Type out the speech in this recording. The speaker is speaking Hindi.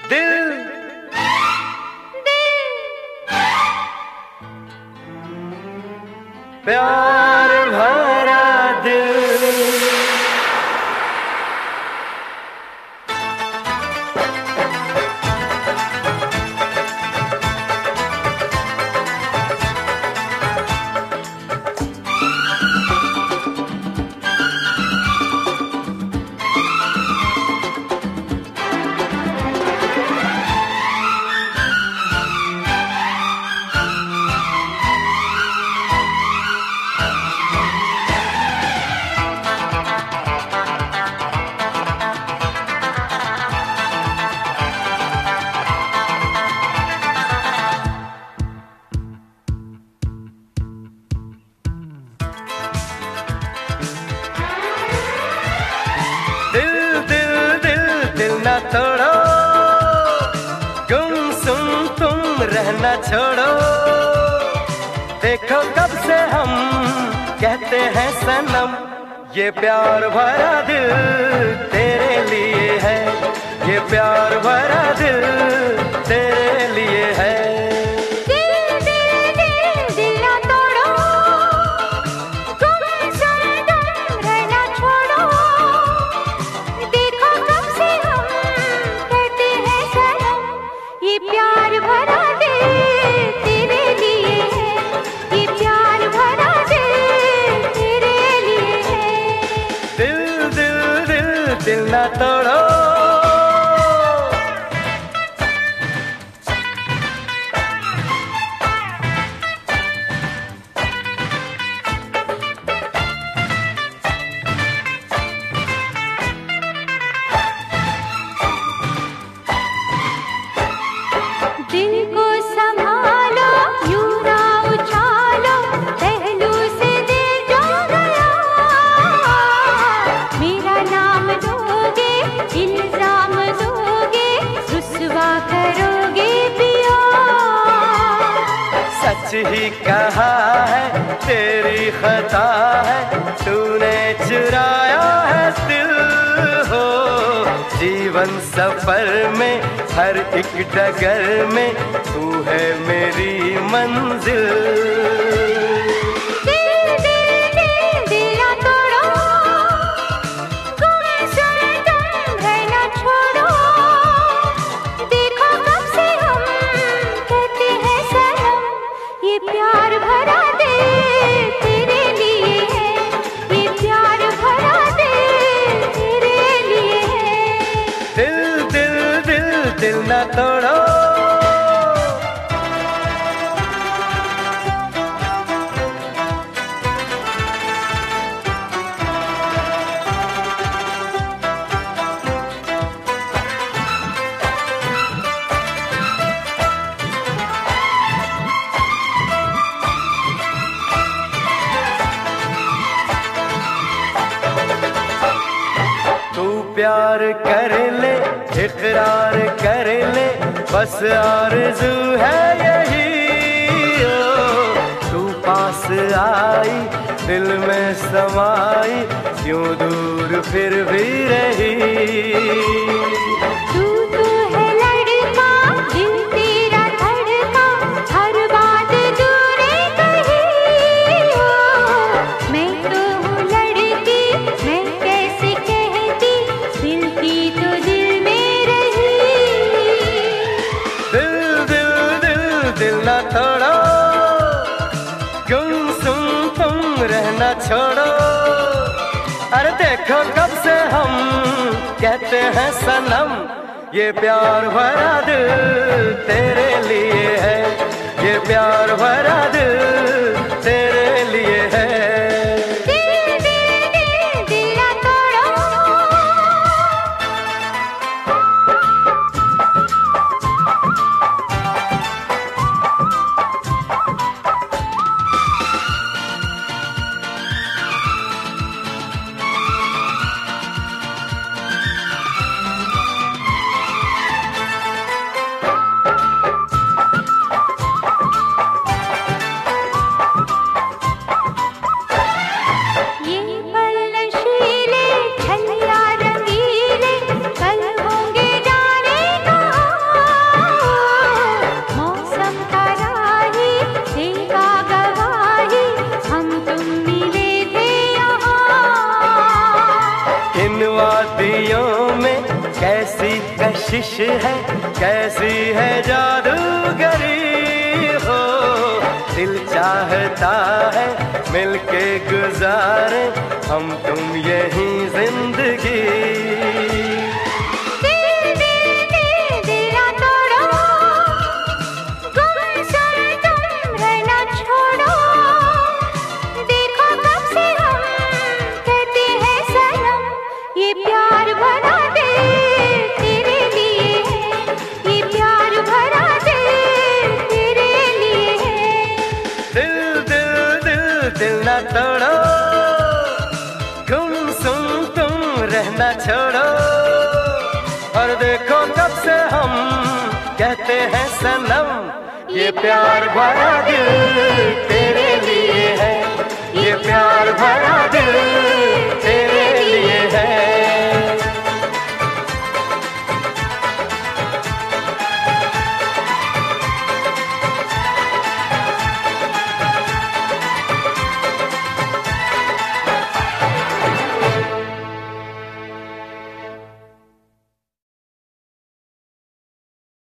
दिल प्यार भरा दिल। ना तोड़ो, गुमसुम तुम रहना छोड़ो। देखो कब से हम कहते हैं सनम, ये प्यार भरा दिल तेरे लिए है, ये प्यार भरा दिल तेरे लिए है। दिल ना तोड़ो। दिल को संभालो, यूं ना उछालो, पहलू से दिल जो गया। मेरा नाम दोगे, इल्जाम दोगे, रुसवा करोगे पिया। सच ही कहा है, तेरी खता है, तूने चुराया है दिल हो। जीवन सफर में हर एक डगर में तू है मेरी मंजिल। प्यार भरा दिल तेरे लिए है, ये प्यार भरा दिल तेरे लिए है। दिल दिल दिल दिल ना तोड़ो। प्यार कर ले, इकरार कर ले, बस आरज़ू है यही। ओ तू पास आई, दिल में समाई, क्यों दूर फिर भी रही। तू तो है लड़का, दिल तेरा धड़का, हर बात दूरे कही। मैं तो हूँ लड़की, मैं कैसे कहती, दिल की तो दिल में रही। दिल दिल दिल दिल ना तोड़ो, गुमसुम तुम रहना छोड़ो। अरे देखो कब से हम कहते हैं सनम, ये प्यार भरा दिल तेरे लिए है, ये प्यार भरा दिल तेरे लिए है। कोशिश है कैसी है जादूगरी हो, दिल चाहता है मिलके गुजारे हम तुम यही जिंदगी। तोड़ो गुमसुम तुम रहना छोड़ो, और देखो कब से हम कहते हैं सनम, ये प्यार भरा दिल